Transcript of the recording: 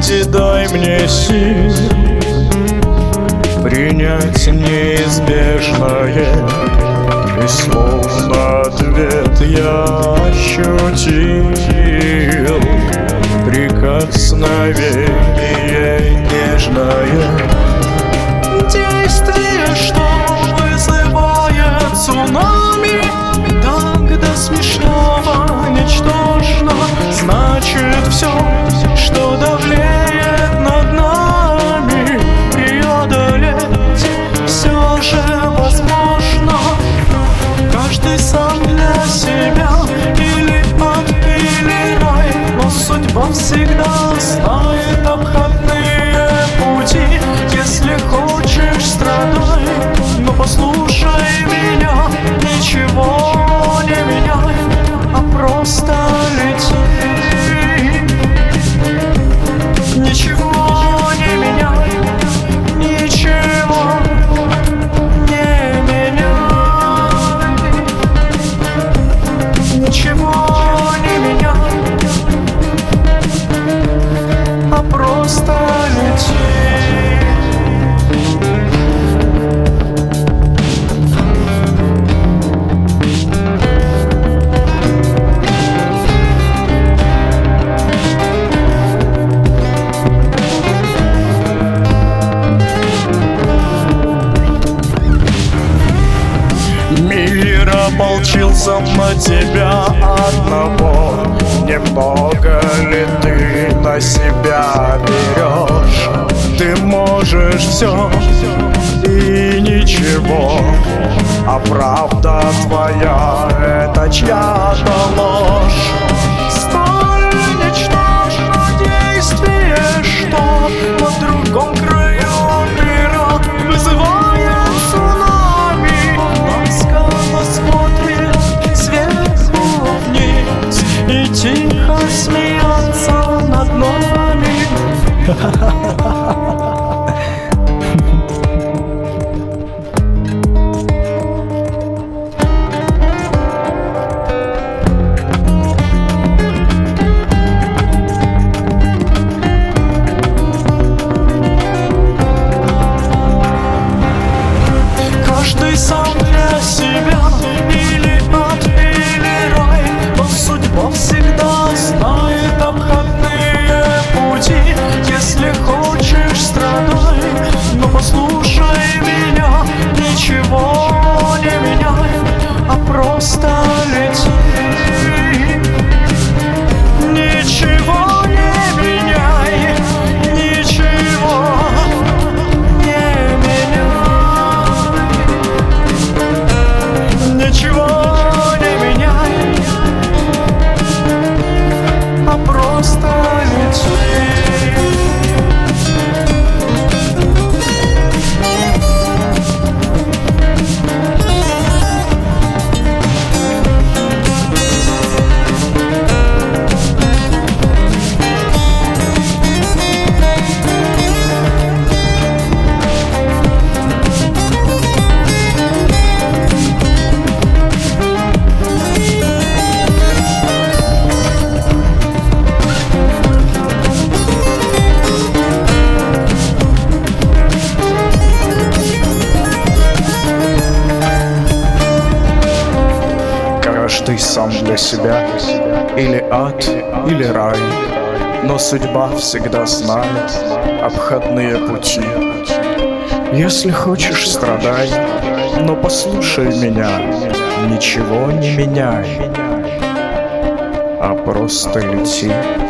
Господи, дай мне сил принять неизбежное, и словно ответ я ощутил прикосновение нежное. Действие, что вызывает цунами, тогда смешного ничтожно. Значит, все, что давлеет над нами, преодолеть все же возможно. Каждый сам для себя, или ад, или рай, но судьба всегда знает обходные пути. Если хочешь, страдай, но послушай меня, ничего не меняй, а просто лети. Ничего не меняй, ничего не меняй, ничего не меняй, а просто лети. Мир ополчился на тебя одного. Немного ли ты на себя берешь? Ты можешь все и ничего, а правда твоя — это чья-то ложь. Столь ничтожно действие, что на другом краю мира вызывает цунами. Ласково смотрит сверху вниз и тихо смеется над нами. Каждый сам для себя, или ад, или рай, но судьба всегда знает обходные пути. Если хочешь, страдай, но послушай меня, ничего не меняй, а просто лети. Ничего не меняй, ничего не меняй, ничего не меняй, а просто лети. Каждый сам для себя, или ад, или рай, но судьба всегда знает обходные пути. Если хочешь, страдай, но послушай меня, ничего не меняй, а просто лети.